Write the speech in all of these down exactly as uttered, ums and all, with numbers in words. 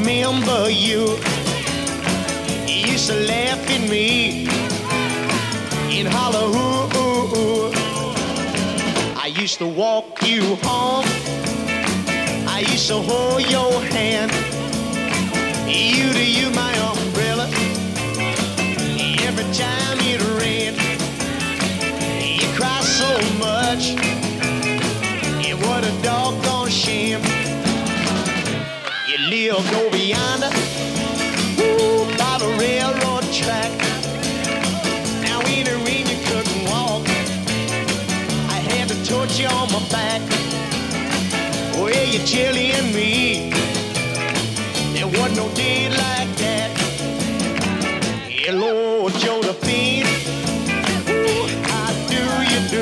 remember you. You used to laugh at me and holler, ooh, ooh, ooh. I used to walk you home. I used to hold your hand. You to you, my umbrella. Every time it rained, you cried so much. Yeah, what a doggone shame. You lived over yonder, ooh, by the railroad track. Now in the rain you couldn't walk. I had to torch you on my back. Well, you're chilling me. There wasn't no day like that. Yeah, Lord Josephine, ooh, how do you do?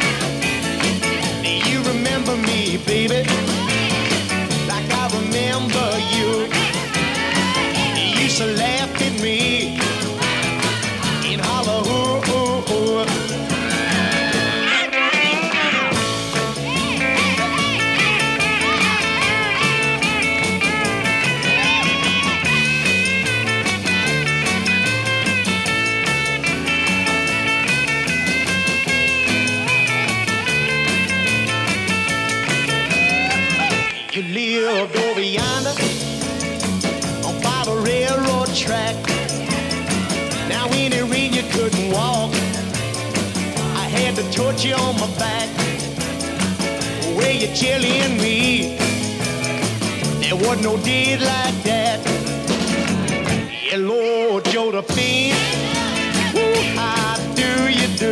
Do you remember me, baby? Like I remember you. You used to laugh at me and holler, ooh, ooh, ooh. You lived over yonder on by the railroad track. Now in the rain you couldn't walk. I had to torch you on my back. Where you chilling me? There wasn't no day like that. Yeah, Lord Josephine, ooh, how do you do?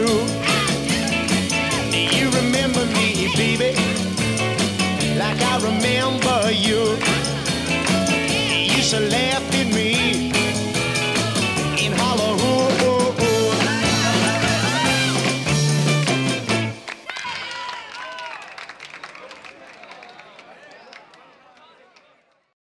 Do you remember me, baby? Like I remember you. You used to laugh